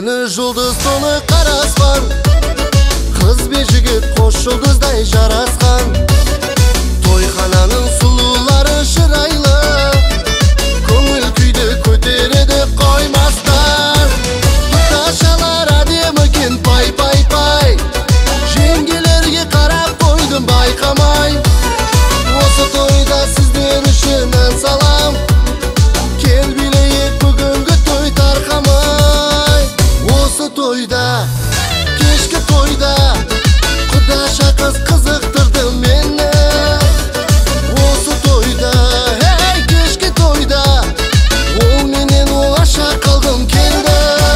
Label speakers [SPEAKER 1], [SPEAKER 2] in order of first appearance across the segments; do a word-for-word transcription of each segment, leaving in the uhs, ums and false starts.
[SPEAKER 1] күні жұлдыз толы қараспан, қыз бен жігіт қос жұлдыздай жарасқан. Тойхананың сұлулары шырайлы, көңіл күйді көтереді қоймастан. Тұташалар әдемі екен пай пай пай, жеңгелерге қарап қойдым байқамай. Осы тойда сіздер үшін ән салам, кел билейік бүгінгі той тарқамай. Осы тойда, кешкі тойда, құдаша қыз қызықтырды мені. Осы тойда, ей кешкі тойда, ол менен оңаша қалғым келді.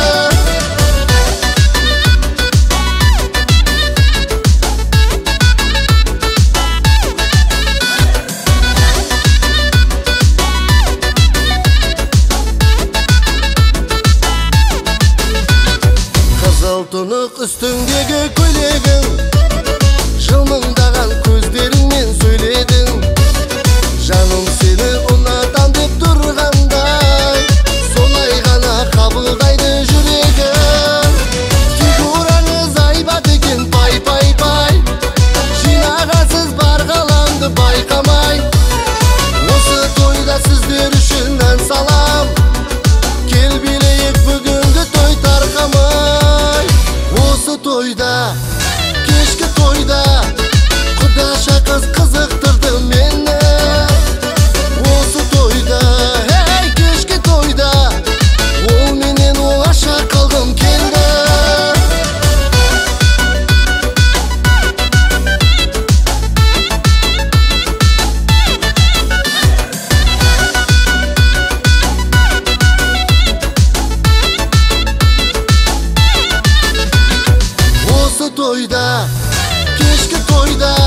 [SPEAKER 1] Тұнық үстіңдегі көйлегің, жылмыңдаған көздеріңмен сөйледің. Жаным сені ұнатам деп тұрғандай, солай ғана қабылдайды жүрегім. Фигураңыз айбат екен пай пай пай, жинағансыз бар ғаламды байқамай. Осы тойда сіздер үшін ән салам, кел билейік бүгінгі той тарқамай. Осы тойда, кешкі тойда, құдаша қыз қызықтырды мені. Осы тойда, ей кешкі тойда, ол менен оңаша қалғым келді. Осы тойда, кешкі тойда,